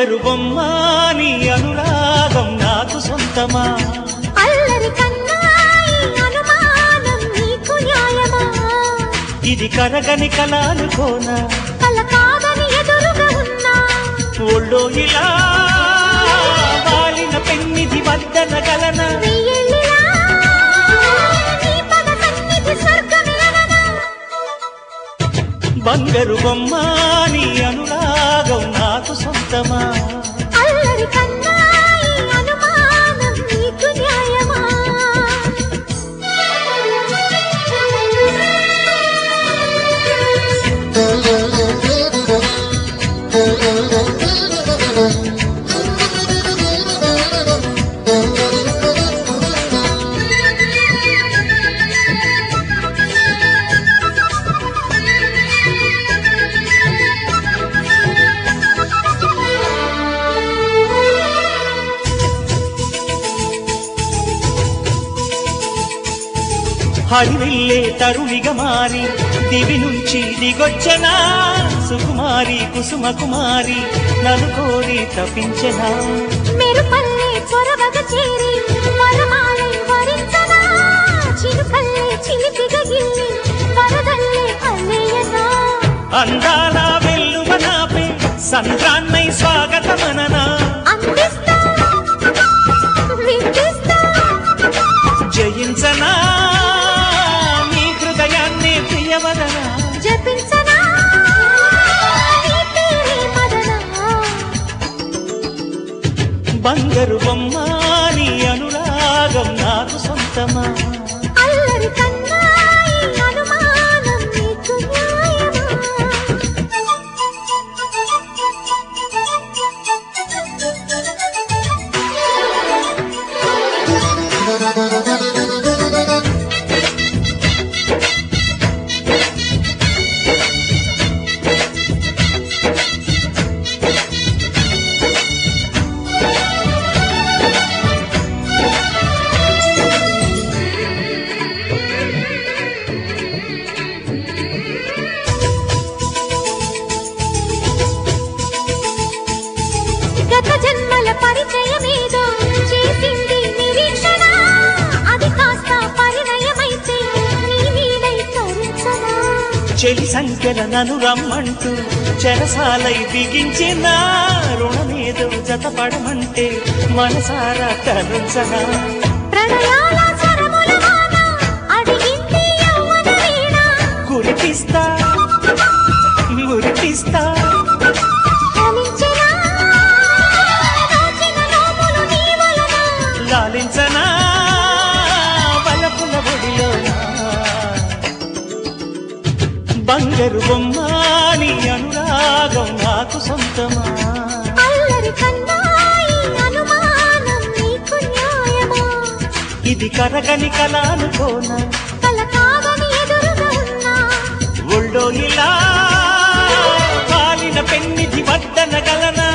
బంగారు బొమ్మ నీ అనురాగం నాకు సొంతమా అల్లరి కన్నాయి అనుమానం నీకు న్యాయమా ఇది కరగని కలానుకోనా కల కాదని ఎదురుగా ఉన్నా ఒళ్ళో ఇలా వాలిన పెన్నిది వద్దనగలన వెయ్యేళ్ళిలా నీ పద సన్నిధి స్వర్గమిలననా బంగారు బొమ్మ నీ అనురాగం నాకు సొంతమా అల్లరి కన్నాయి అనుమానం నీకు న్యాయమా హరివిల్లే తరుణిగా మారి దివి నుంచి దిగొచ్చనా సుకుమారి కుసుమ కుమారి నన్ను కోరి తప్పించనా మెరుపల్లే చొరవగ చేరి వరమాలై వరించనా చినుకల్లే చిలిపిగా గిల్లి వరదల్లే అల్లేయనా అందాల వెల్లువనాపే సంద్రాన్నై స్వాగతమననా అందిస్తా విందిస్తా జయించనా నీ హృదయాన్ని ప్రియవదనా జపించనా నీ పేరే మదనా బంగారు బొమ్మ నీ అనురాగం నాకు సొంతమా అల్లరి కన్నాయి అనుమానం నీకు న్యాయమా గత జన్మల పరిచయమేదో చేసింది నిరీక్షణ అది కాస్త పరిణయమైతే నీ వీడై తరించనా చెలి సంఖ్యల నన్ను రమ్మంటూ చెరసాలై బిగించిన రుణమేదో జతపడమంటే మనసారా తరుంచనా ప్రణయాల స్వరముల వాన అడిగింది యవ్వన వీణ కురిపిస్తా మురిపిస్తా ఫలించెనా దాచిన నోములు నీ వలన లాలించనా వలపుల ఒడిలోనా బంగారు బొమ్మ నీ అనురాగం నాకు సొంతమా అల్లరి కన్నాయి అనుమానం నీకు న్యాయమా ఇది కరగని కలానుకోనా కల కాదని ఎదురుగా ఉన్నా ఒళ్ళో ఇలా వాలిన పెన్నిది వద్దనగలనా